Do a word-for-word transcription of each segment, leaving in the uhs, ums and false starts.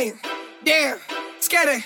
Hey, damn, scatter.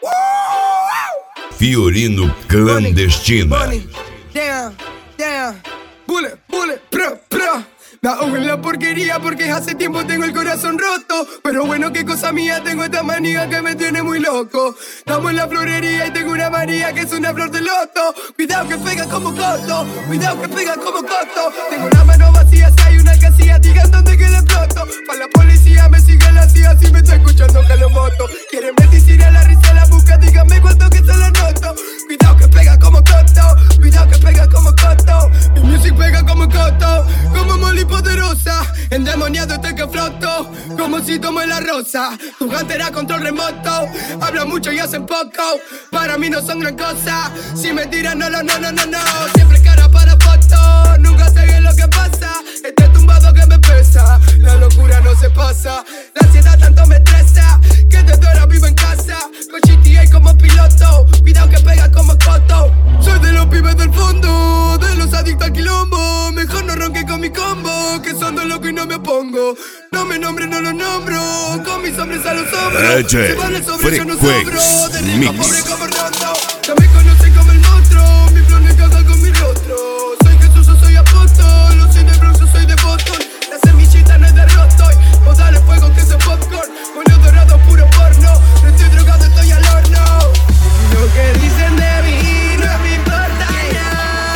Fiorino Clandestino. Bunny, damn, damn. Bullet, bullet, pro, pro. Me ahogo en la porquería porque hace tiempo tengo el corazón roto. Pero bueno, qué cosa mía, tengo esta manía que me tiene muy loco. Estamos en la florería y tengo una María que es una flor de loto. Cuidado que pega como coto, cuidado que pega como coto. Tengo la mano vacía, si hay una casilla, digan dónde que le exploto. Pa' la policía me sigue la tía, si me está escuchando que lo moto. Quieren medicina, la risa la busca, díganme cuánto que se lo noto. Cuidado que pega como coto, cuidado que pega como coto. Mi music pega como coto, como Molly poderosa, endemoniado este que floto, como si tomo la rosa. Tu gantera control remoto, hablan mucho y hacen poco. Para mí no son gran cosa. Si me tiran, no, no, no, no, no, no. Siempre cara para foto, nunca sé bien lo que pasa. Este tumbado que me pesa, la locura no se pasa. La ansiedad tanto me estresa, que desde ahora vivo en casa, con G T A como piloto. Cuidado que pega como coto. Soy de los pibes del fondo, de los adictos al quilombo. Mejor no ronque con mi combo, que son de loco y no me opongo. No me nombre, no lo nombro, con mis hombres a los hombros. Si vale sobre yo no sobro, de rico pobre como roto. Ya me conocen como el monstruo, mi flow no encaja con mi rostro. Soy Jesús, yo soy apóstol, soy de Bronx, yo soy de Boston. La semillita no es de Rostoy, o dale fuego que es popcorn. Con el dorado puro porno, no estoy drogado, estoy al horno. Y lo que dicen de mí no me importa nada.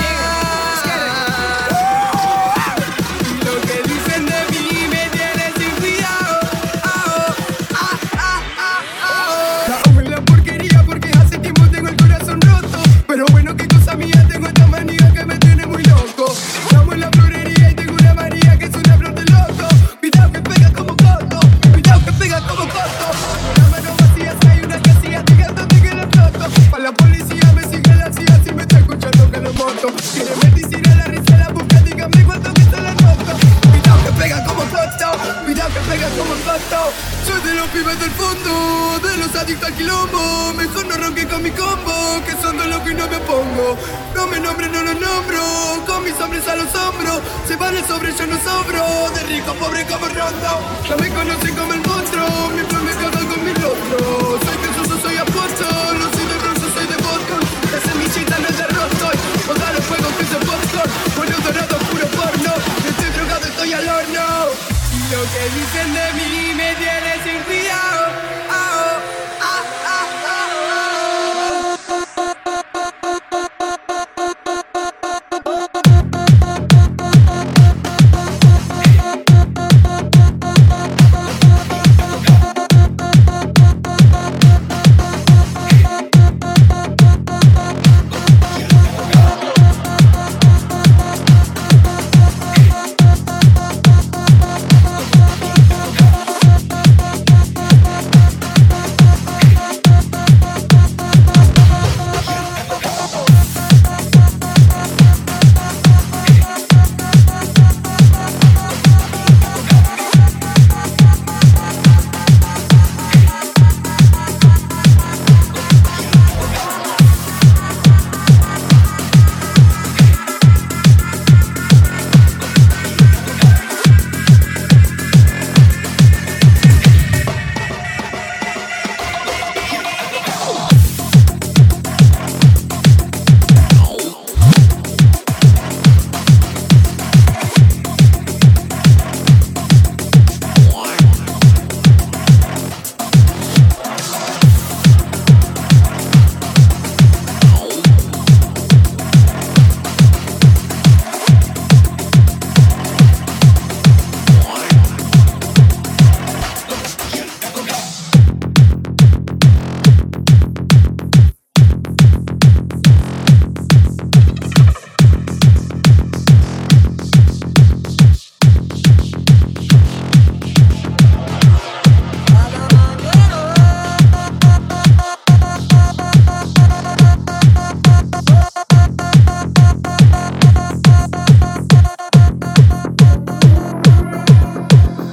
Y lo que dicen de mí me tiene sin cuidado. Ah, ah, ah, ah, ah. La ahogo en la porquería porque hace tiempo tengo el corazón roto. Pero bueno, qué cosa mía, tengo esta manía que me tiene muy loco. Estamos en la florería y tengo una María que es una flor de loto. Cuidado que pega como coto, cuidado que pega como coto. Con la mano vacía, si hay una casilla, digan dónde que le exploto. Pa' la policía me sigue la C I A, si me está escuchando que lo moto. Quieren medicina, la risa la busca, díganme cuánto que se la noto. Cuidado que pega como coto, cuidado que pega como coto. Soy de los pibes del fondo, de los adictos al quilombo. Mejor no ronque con mi combo, que son de loco y no me pongo. No me nombre, no lo nombro, con mis hombres a los hombros. Se vale sobre, yo no sobro, de rico pobre como roto. Ya me conocen como el monstruo, mi flow me caga con mi rostro. Soy Jesús, yo soy apóstol, soy de Bronx, yo soy de Boston. La semillita no es de Rostoy, o dale fuego que es de popcorn. Con el dorado puro porno, estoy drogado, estoy al horno. Y lo que dicen de mí me tiene sin cuidado.